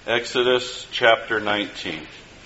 Exodus chapter 19.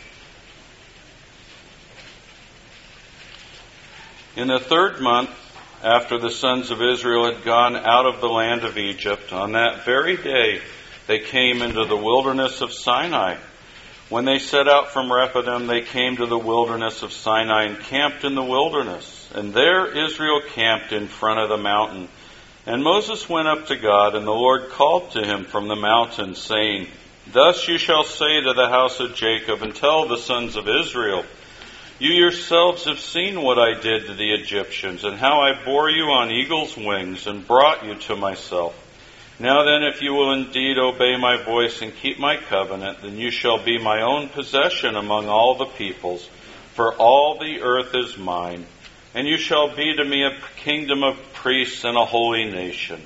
In the 3rd month, after the sons of Israel had gone out of the land of Egypt, on that very day they came into the wilderness of Sinai. When they set out from Rephidim, they came to the wilderness of Sinai and camped in the wilderness. And there Israel camped in front of the mountain. And Moses went up to God, and the Lord called to him from the mountain, saying, Thus you shall say to the house of Jacob, and tell the sons of Israel, You yourselves have seen what I did to the Egyptians, and how I bore you on eagle's wings, and brought you to myself. Now then, if you will indeed obey my voice and keep my covenant, then you shall be my own possession among all the peoples, for all the earth is mine. And you shall be to me a kingdom of priests and a holy nation.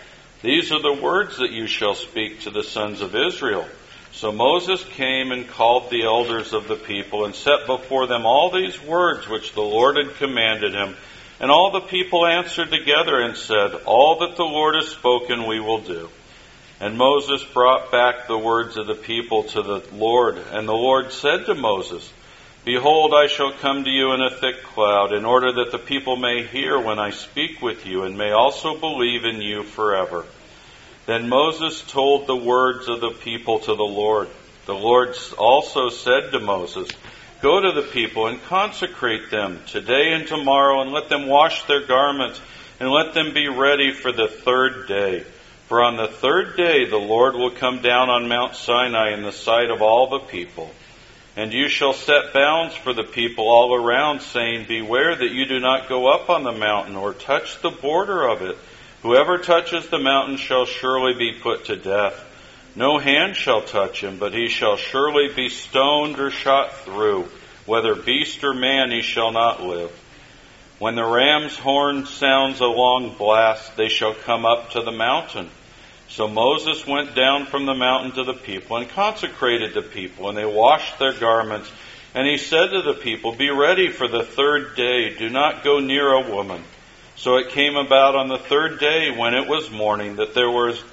These are the words that you shall speak to the sons of Israel. So Moses came and called the elders of the people and set before them all these words which the Lord had commanded him. And all the people answered together and said, All that the Lord has spoken we will do. And Moses brought back the words of the people to the Lord. And the Lord said to Moses, Behold, I shall come to you in a thick cloud, in order that the people may hear when I speak with you, and may also believe in you forever. Then Moses told the words of the people to the Lord. The Lord also said to Moses, Go to the people and consecrate them today and tomorrow, and let them wash their garments, and let them be ready for the 3rd day. For on the 3rd day the Lord will come down on Mount Sinai in the sight of all the people. And you shall set bounds for the people all around, saying, Beware that you do not go up on the mountain or touch the border of it. Whoever touches the mountain shall surely be put to death. No hand shall touch him, but he shall surely be stoned or shot through. Whether beast or man, he shall not live. When the ram's horn sounds a long blast, they shall come up to the mountain. So Moses went down from the mountain to the people and consecrated the people, and they washed their garments. And he said to the people, Be ready for the 3rd day. Do not go near a woman. So it came about on the 3rd day, when it was morning, that there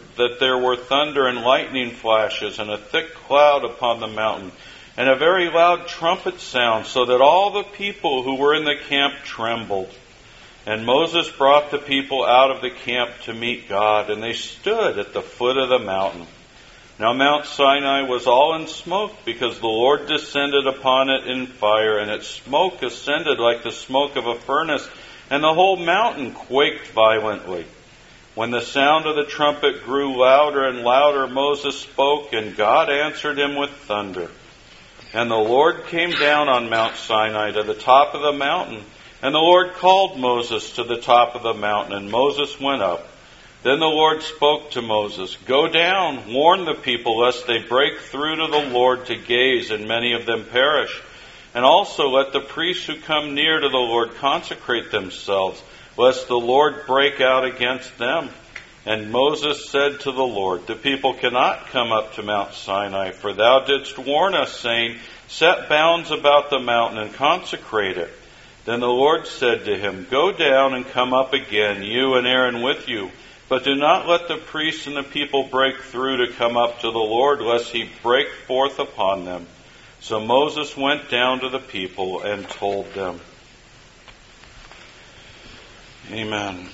were thunder and lightning flashes, and a thick cloud upon the mountain, and a very loud trumpet sound, so that all the people who were in the camp trembled. And Moses brought the people out of the camp to meet God, and they stood at the foot of the mountain. Now Mount Sinai was all in smoke, because the Lord descended upon it in fire, and its smoke ascended like the smoke of a furnace, and the whole mountain quaked violently. When the sound of the trumpet grew louder and louder, Moses spoke, and God answered him with thunder. And the Lord came down on Mount Sinai to the top of the mountain, and the Lord called Moses to the top of the mountain, and Moses went up. Then the Lord spoke to Moses, Go down, warn the people, lest they break through to the Lord to gaze, and many of them perish. And also let the priests who come near to the Lord consecrate themselves, lest the Lord break out against them. And Moses said to the Lord, The people cannot come up to Mount Sinai, for thou didst warn us, saying, Set bounds about the mountain and consecrate it. Then the Lord said to him, Go down and come up again, you and Aaron with you. But do not let the priests and the people break through to come up to the Lord, lest he break forth upon them. So Moses went down to the people and told them. Amen.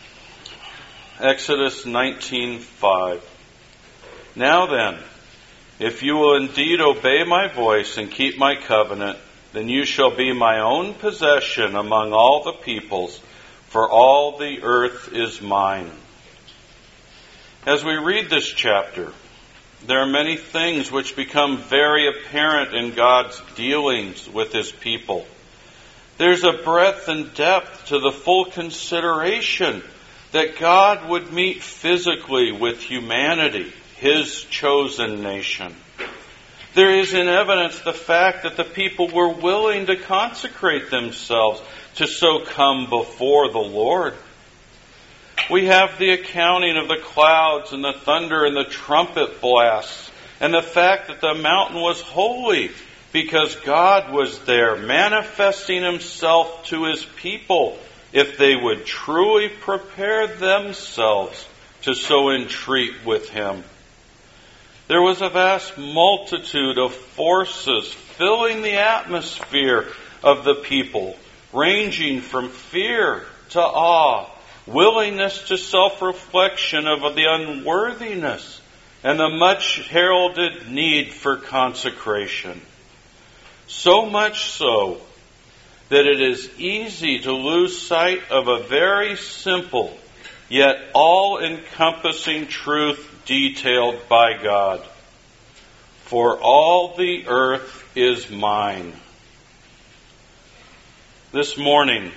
Exodus 19:5. Now then, if you will indeed obey my voice and keep my covenant, then you shall be my own possession among all the peoples, for all the earth is mine. As we read this chapter, there are many things which become very apparent in God's dealings with his people. There's a breadth and depth to the full consideration that God would meet physically with humanity, his chosen nation. There is in evidence the fact that the people were willing to consecrate themselves to so come before the Lord. We have the accounting of the clouds and the thunder and the trumpet blasts, and the fact that the mountain was holy because God was there manifesting himself to his people if they would truly prepare themselves to so entreat with him. There was a vast multitude of forces filling the atmosphere of the people, ranging from fear to awe, willingness to self-reflection of the unworthiness, and the much heralded need for consecration. So much so that it is easy to lose sight of a very simple yet all-encompassing truth detailed by God. For all the earth is mine. This morning,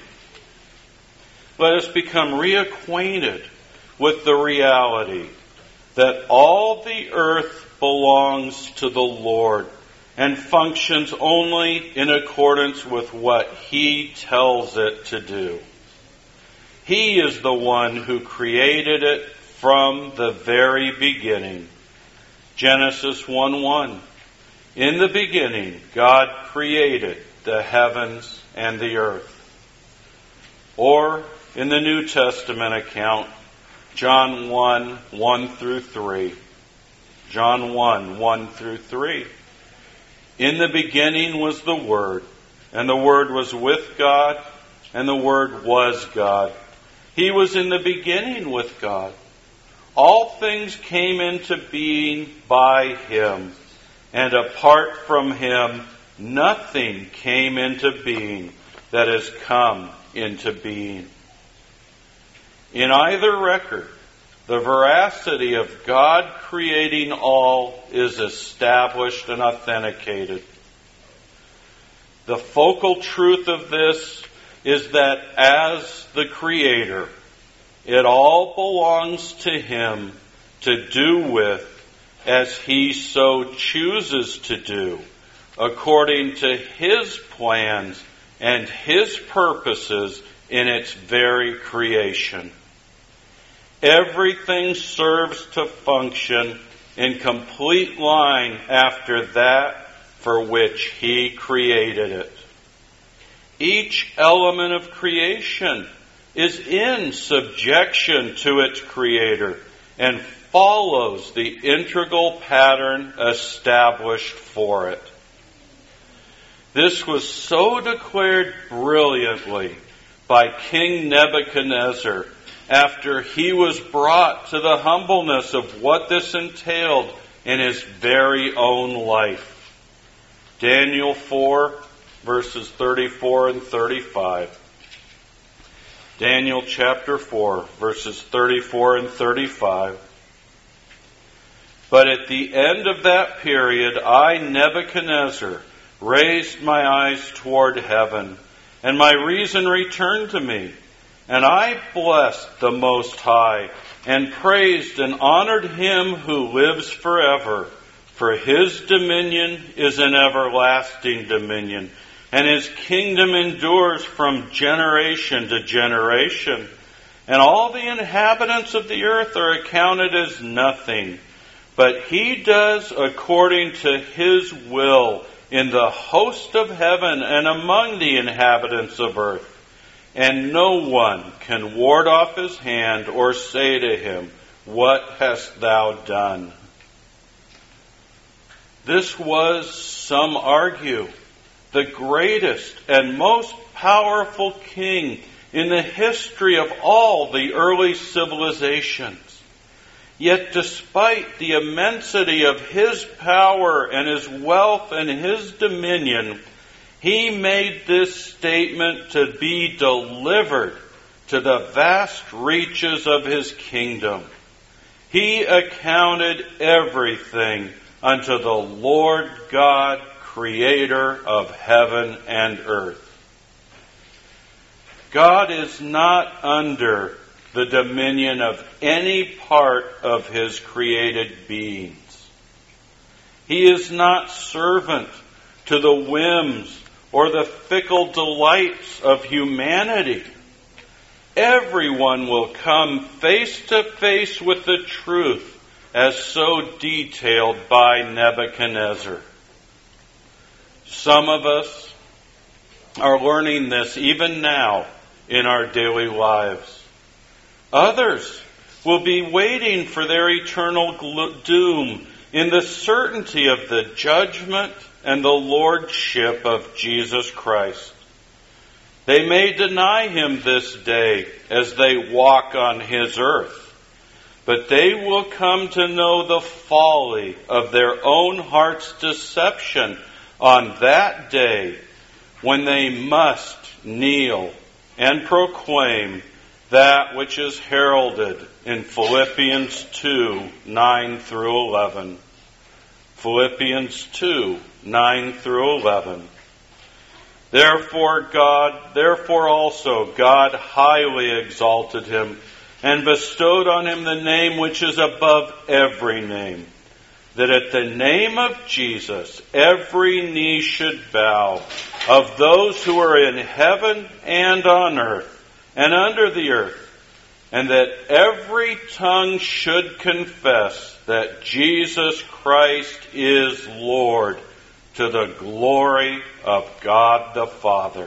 let us become reacquainted with the reality that all the earth belongs to the Lord and functions only in accordance with what He tells it to do. He is the one who created it from the very beginning. Genesis 1:1. In the beginning, God created the heavens and the earth. Or, in the New Testament account, John 1:1-3. John 1:1-3. In the beginning was the Word, and the Word was with God, and the Word was God. He was in the beginning with God. All things came into being by Him, and apart from Him, nothing came into being that has come into being. In either record, the veracity of God creating all is established and authenticated. The focal truth of this is that as the Creator, it all belongs to Him to do with as He so chooses to do, according to His plans and His purposes in its very creation. Everything serves to function in complete line after that for which He created it. Each element of creation is in subjection to its Creator and follows the integral pattern established for it. This was so declared brilliantly by King Nebuchadnezzar after he was brought to the humbleness of what this entailed in his very own life. Daniel 4, verses 34 and 35. Daniel chapter 4, verses 34 and 35. But at the end of that period, I, Nebuchadnezzar, raised my eyes toward heaven, and my reason returned to me. And I blessed the Most High, and praised and honored Him who lives forever. For His dominion is an everlasting dominion, and His kingdom endures from generation to generation. And all the inhabitants of the earth are accounted as nothing. But He does according to His will in the host of heaven and among the inhabitants of earth. And no one can ward off His hand or say to Him, "What hast thou done?" This was, some argue, the greatest and most powerful king in the history of all the early civilizations. Yet despite the immensity of his power and his wealth and his dominion, he made this statement to be delivered to the vast reaches of his kingdom. He accounted everything unto the Lord God, Creator of heaven and earth. God is not under the dominion of any part of His created beings. He is not servant to the whims or the fickle delights of humanity. Everyone will come face to face with the truth as so detailed by Nebuchadnezzar. Some of us are learning this even now in our daily lives. Others will be waiting for their eternal doom in the certainty of the judgment and the lordship of Jesus Christ. They may deny him this day as they walk on his earth, but they will come to know the folly of their own heart's deception on that day when they must kneel and proclaim that which is heralded in Philippians 2, 9 through 11. Philippians 2, 9 through 11. Therefore also God highly exalted him and bestowed on him the name which is above every name, that at the name of Jesus every knee should bow, of those who are in heaven and on earth and under the earth, and that every tongue should confess that Jesus Christ is Lord, to the glory of God the Father.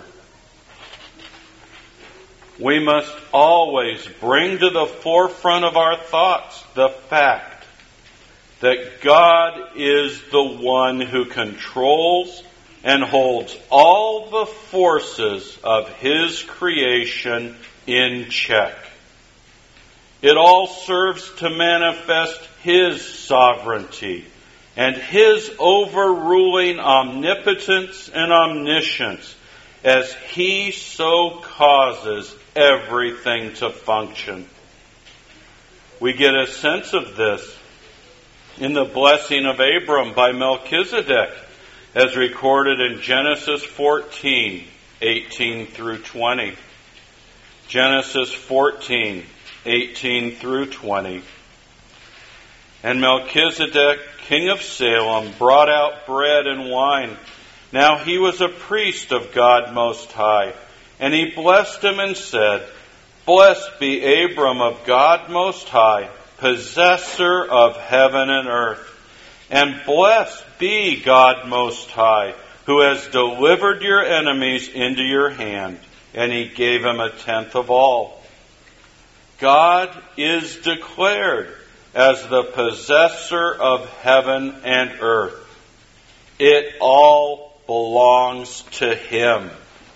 We must always bring to the forefront of our thoughts the fact that God is the one who controls and holds all the forces of His creation in check. It all serves to manifest His sovereignty and His overruling omnipotence and omniscience as He so causes everything to function. We get a sense of this in the blessing of Abram by Melchizedek, as recorded in Genesis 14, 18 through 20. Genesis 14, 18 through 20. And Melchizedek, king of Salem, brought out bread and wine. Now he was a priest of God Most High. And he blessed him and said, Blessed be Abram of God Most High, possessor of heaven and earth. And blessed be God Most High, who has delivered your enemies into your hand. And he gave him a tenth of all. God is declared as the possessor of heaven and earth. It all belongs to Him.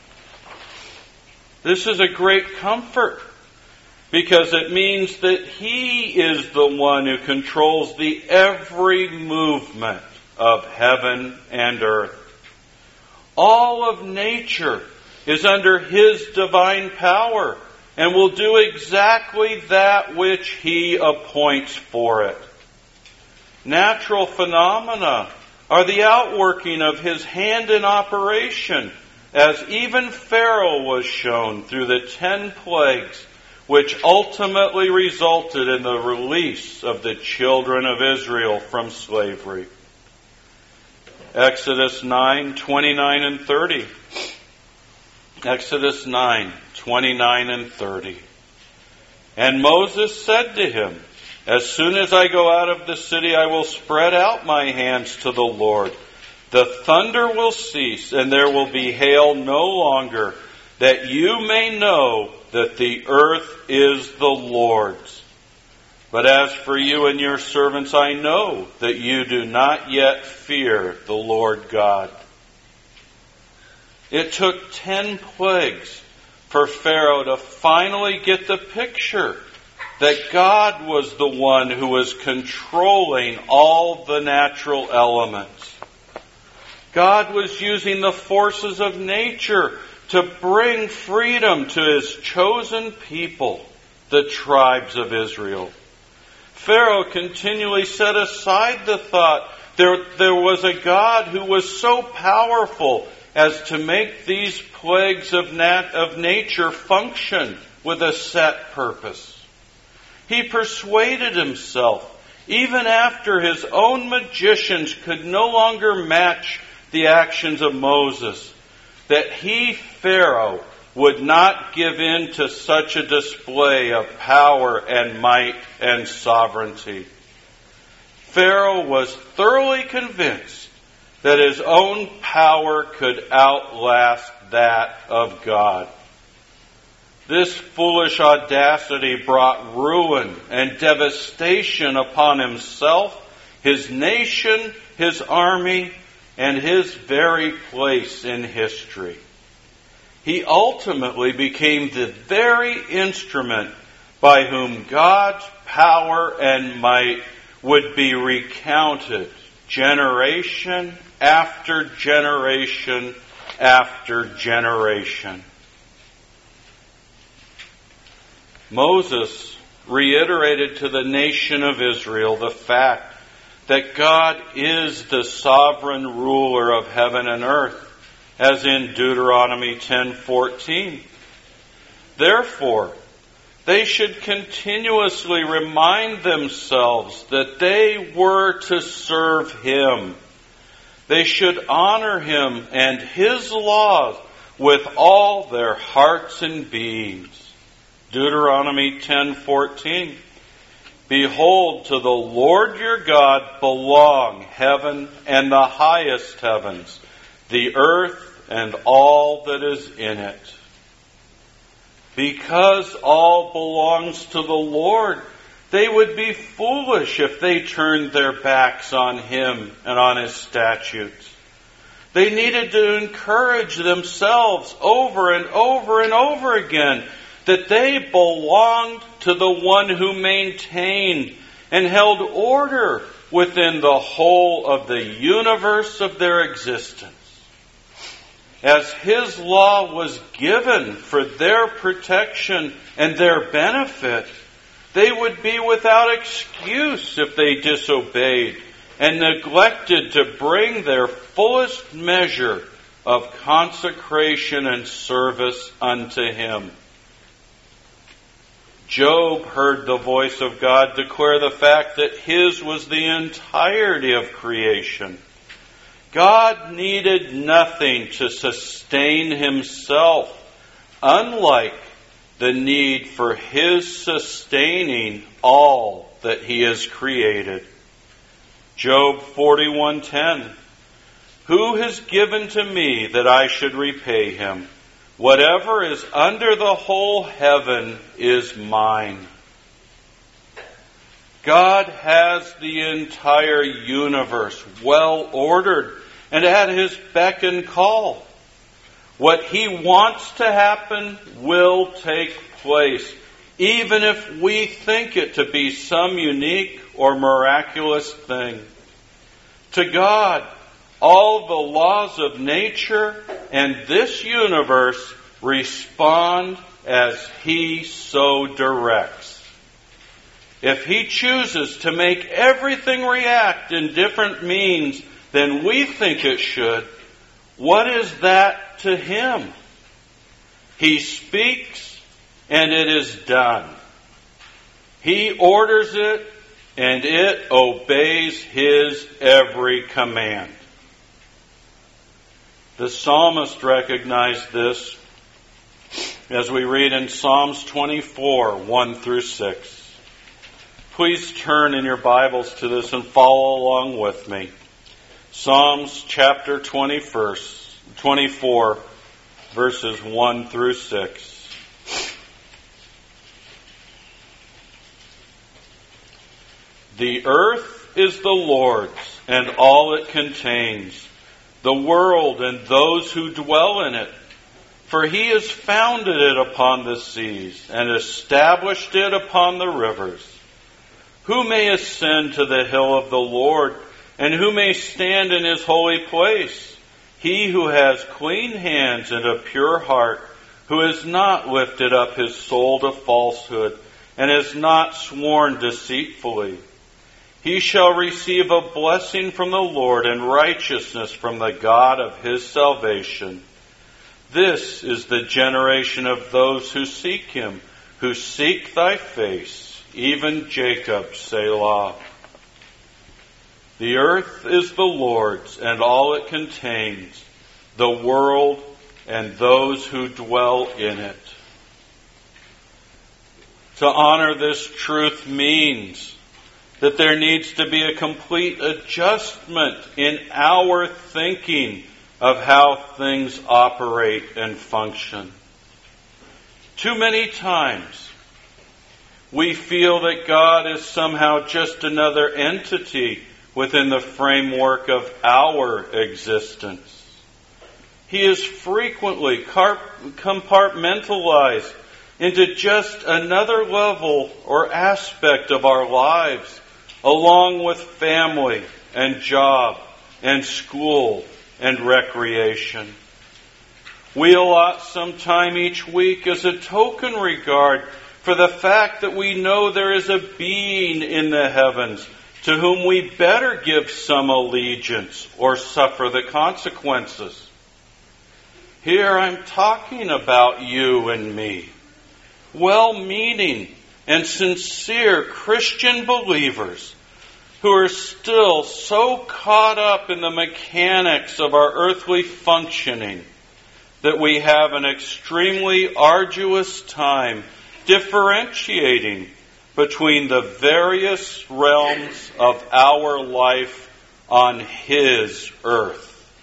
This is a great comfort, because it means that He is the one who controls the every movement of heaven and earth. All of nature is under His divine power and will do exactly that which He appoints for it. Natural phenomena are the outworking of His hand in operation, as even Pharaoh was shown through the 10 plagues, which ultimately resulted in the release of the children of Israel from slavery. Exodus 9, 29 and 30. Exodus 9, 29 and 30. And Moses said to him, As soon as I go out of the city, I will spread out my hands to the Lord. The thunder will cease, and there will be hail no longer, that you may know that the earth is the Lord's. But as for you and your servants, I know that you do not yet fear the Lord God. It took 10 plagues for Pharaoh to finally get the picture that God was the one who was controlling all the natural elements. God was using the forces of nature to bring freedom to His chosen people, the tribes of Israel. Pharaoh continually set aside the thought there was a God who was so powerful as to make these plagues of nature function with a set purpose. He persuaded himself, even after his own magicians could no longer match the actions of Moses, that he, Pharaoh, would not give in to such a display of power and might and sovereignty. Pharaoh was thoroughly convinced that his own power could outlast that of God. This foolish audacity brought ruin and devastation upon himself his nation, his army, and his very place in history. He ultimately became the very instrument by whom God's power and might would be recounted generation after generation after generation. Moses reiterated to the nation of Israel the fact that God is the sovereign ruler of heaven and earth, as in Deuteronomy 10:14. Therefore, they should continuously remind themselves that they were to serve Him. They should honor Him and His laws with all their hearts and beings. Deuteronomy 10:14. Behold, to the Lord your God belong heaven and the highest heavens, the earth and all that is in it. Because all belongs to the Lord, they would be foolish if they turned their backs on Him and on His statutes. They needed to encourage themselves over and over and over again that they belonged to the one who maintained and held order within the whole of the universe of their existence. As His law was given for their protection and their benefit, they would be without excuse if they disobeyed and neglected to bring their fullest measure of consecration and service unto Him. Job heard the voice of God declare the fact that His was the entirety of creation. God needed nothing to sustain Himself, unlike the need for His sustaining all that He has created. Job 41:10. Who has given to me that I should repay him? Whatever is under the whole heaven is mine. God has the entire universe well ordered and at His beck and call. What He wants to happen will take place, even if we think it to be some unique or miraculous thing. To God, all the laws of nature and this universe respond as He so directs. If He chooses to make everything react in different means than we think it should, what is that to Him? He speaks and it is done. He orders it and it obeys His every command. The psalmist recognized this as we read in Psalms 24, 1 through 6. Please turn in your Bibles to this and follow along with me. Psalms chapter 24, verses 1 through 6. The earth is the Lord's and all it contains, the world and those who dwell in it. For He has founded it upon the seas and established it upon the rivers. Who may ascend to the hill of the Lord, and who may stand in His holy place? He who has clean hands and a pure heart, who has not lifted up his soul to falsehood, and has not sworn deceitfully. He shall receive a blessing from the Lord and righteousness from the God of his salvation. This is the generation of those who seek Him, who seek Thy face, even Jacob, Selah. The earth is the Lord's and all it contains, the world and those who dwell in it. To honor this truth means that there needs to be a complete adjustment in our thinking of how things operate and function. Too many times we feel that God is somehow just another entity within the framework of our existence. He is frequently compartmentalized into just another level or aspect of our lives, along with family and job and school and recreation. We allot some time each week as a token regard for the fact that we know there is a being in the heavens to whom we better give some allegiance or suffer the consequences. Here I'm talking about you and me, well-meaning and sincere Christian believers who are still so caught up in the mechanics of our earthly functioning that we have an extremely arduous time differentiating between the various realms of our life on His earth.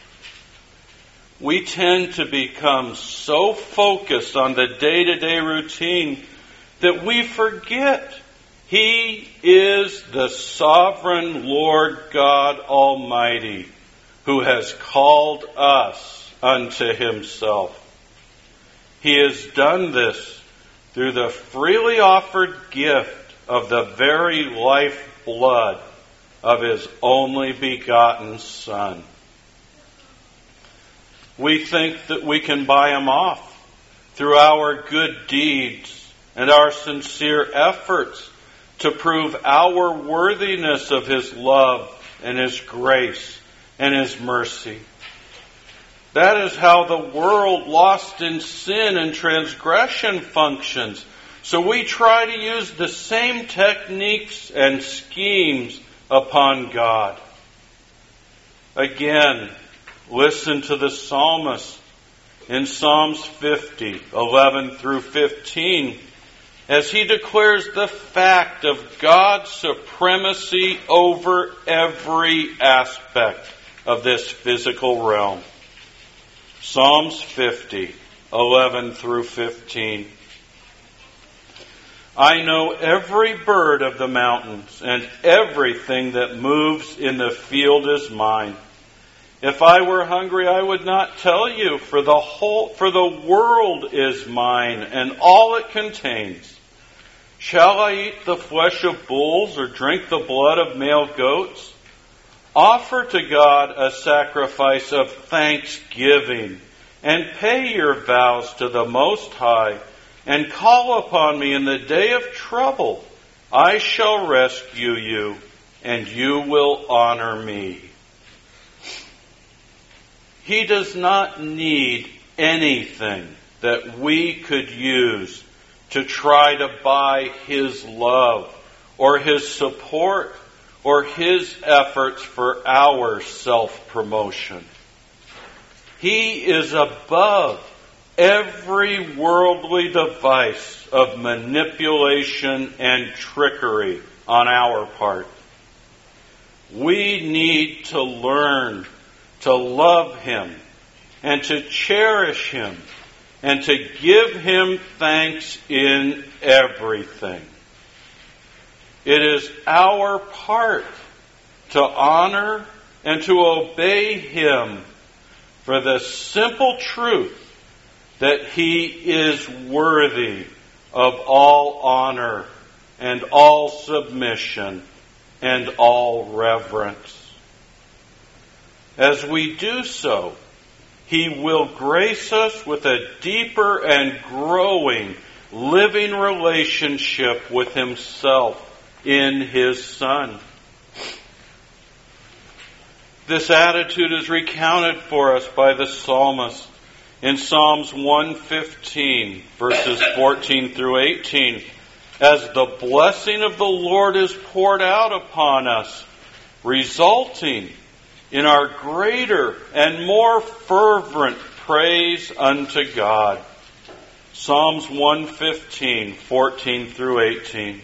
We tend to become so focused on the day-to-day routine that we forget He is the sovereign Lord God Almighty who has called us unto Himself. He has done this through the freely offered gift of the very lifeblood of His only begotten Son. We think that we can buy Him off through our good deeds and our sincere efforts to prove our worthiness of His love and His grace and His mercy. That is how the world lost in sin and transgression functions. So we try to use the same techniques and schemes upon God. Again, listen to the psalmist in Psalms 50, 11 through 15, as he declares the fact of God's supremacy over every aspect of this physical realm. Psalms 50, 11 through 15. I know every bird of the mountains, and everything that moves in the field is mine. If I were hungry, I would not tell you, for the world is mine, and all it contains. Shall I eat the flesh of bulls, or drink the blood of male goats? Offer to God a sacrifice of thanksgiving, and pay your vows to the Most High, and call upon me in the day of trouble. I shall rescue you, and you will honor me. He does not need anything that we could use to try to buy His love or His support or His efforts for our self-promotion. He is above every worldly device of manipulation and trickery on our part. We need to learn to love Him and to cherish Him and to give Him thanks in everything. It is our part to honor and to obey Him for the simple truth that He is worthy of all honor and all submission and all reverence. As we do so, He will grace us with a deeper and growing living relationship with Himself in His Son. This attitude is recounted for us by the psalmist in Psalms 115, verses 14 through 18, as the blessing of the Lord is poured out upon us, resulting in our greater and more fervent praise unto God. Psalms 115, 14 through 18.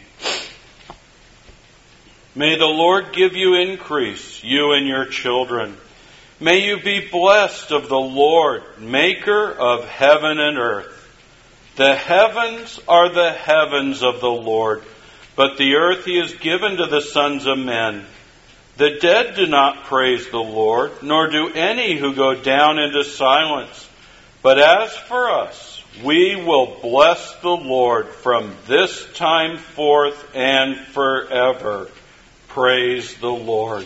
May the Lord give you increase, you and your children. May you be blessed of the Lord, maker of heaven and earth. The heavens are the heavens of the Lord, but the earth He has given to the sons of men. The dead do not praise the Lord, nor do any who go down into silence. But as for us, we will bless the Lord from this time forth and forever. Praise the Lord.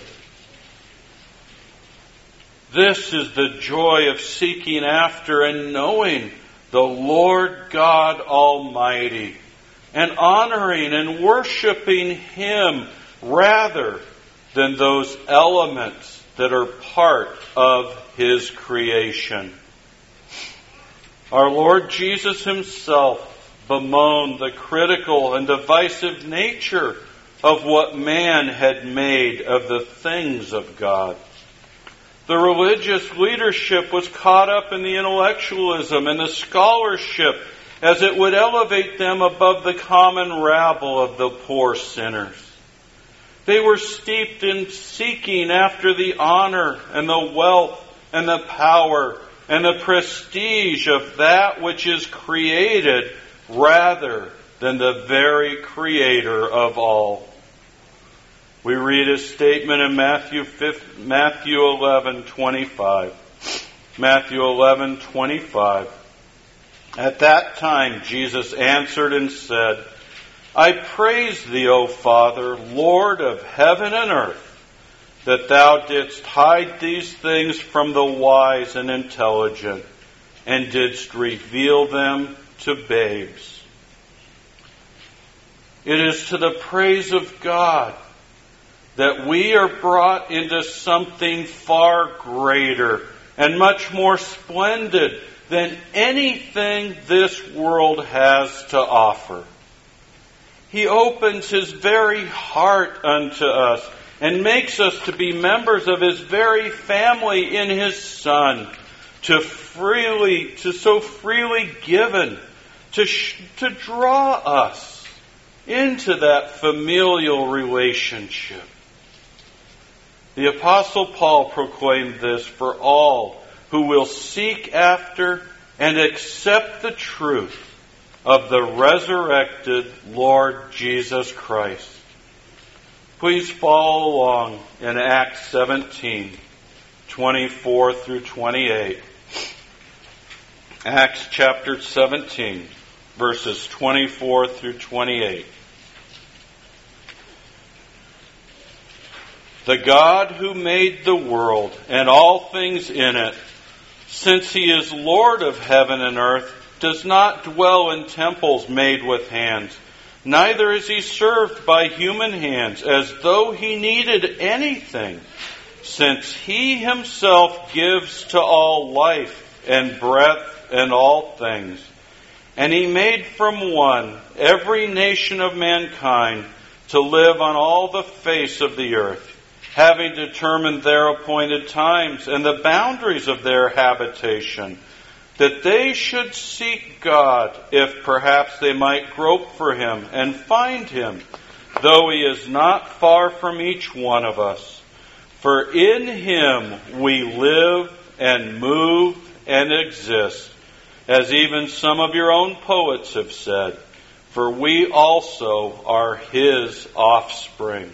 This is the joy of seeking after and knowing the Lord God Almighty, and honoring and worshiping Him rather than those elements that are part of His creation. Our Lord Jesus Himself bemoaned the critical and divisive nature of what man had made of the things of God. The religious leadership was caught up in the intellectualism and the scholarship as it would elevate them above the common rabble of the poor sinners. They were steeped in seeking after the honor and the wealth and the power and the prestige of that which is created rather than the very Creator of all. We read a statement in Matthew 11:25. Matthew 11:25. At that time Jesus answered and said, I praise thee, O Father, Lord of heaven and earth, that thou didst hide these things from the wise and intelligent, and didst reveal them to babes. It is to the praise of God that we are brought into something far greater and much more splendid than anything this world has to offer. He opens His very heart unto us and makes us to be members of His very family in His Son, so freely given, to draw us into that familial relationship. The Apostle Paul proclaimed this for all who will seek after and accept the truth of the resurrected Lord Jesus Christ. Please follow along in Acts 17:24 through 28. Acts chapter 17, verses 24 through 28. The God who made the world and all things in it, since He is Lord of heaven and earth, does not dwell in temples made with hands, neither is He served by human hands as though He needed anything, since He Himself gives to all life and breath and all things. And He made from one every nation of mankind to live on all the face of the earth, having determined their appointed times and the boundaries of their habitation, that they should seek God, if perhaps they might grope for Him and find Him, though He is not far from each one of us. For in Him we live and move and exist, as even some of your own poets have said, for we also are His offspring.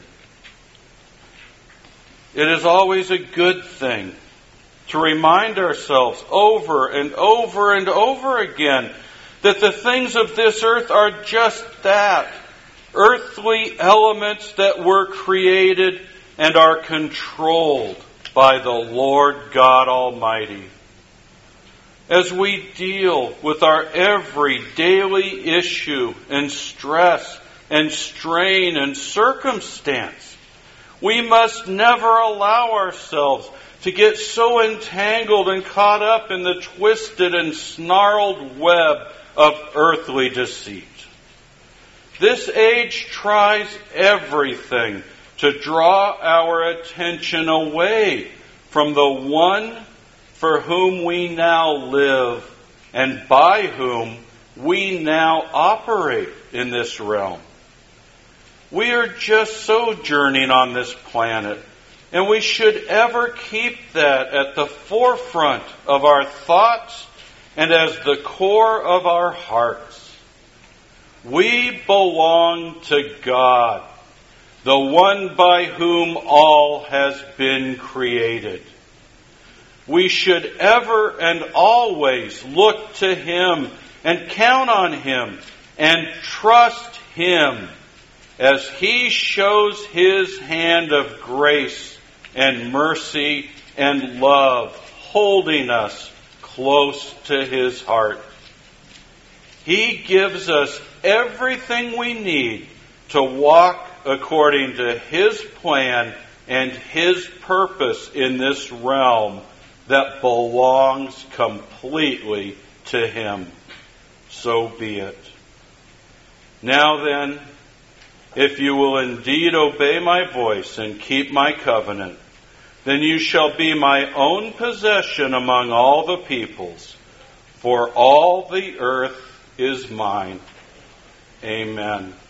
It is always a good thing to remind ourselves over and over and over again that the things of this earth are just that, earthly elements that were created and are controlled by the Lord God Almighty. As we deal with our every daily issue and stress and strain and circumstance, we must never allow ourselves to get so entangled and caught up in the twisted and snarled web of earthly deceit. This age tries everything to draw our attention away from the one for whom we now live and by whom we now operate in this realm. We are just sojourning on this planet, and we should ever keep that at the forefront of our thoughts and as the core of our hearts. We belong to God. the one by whom all has been created. We should ever and always look to Him and count on Him and trust Him as He shows His hand of grace and mercy and love, holding us close to His heart. He gives us everything we need to walk according to His plan and His purpose in this realm that belongs completely to Him. So be it. Now then, if you will indeed obey my voice and keep my covenant, then you shall be my own possession among all the peoples, for all the earth is mine. Amen.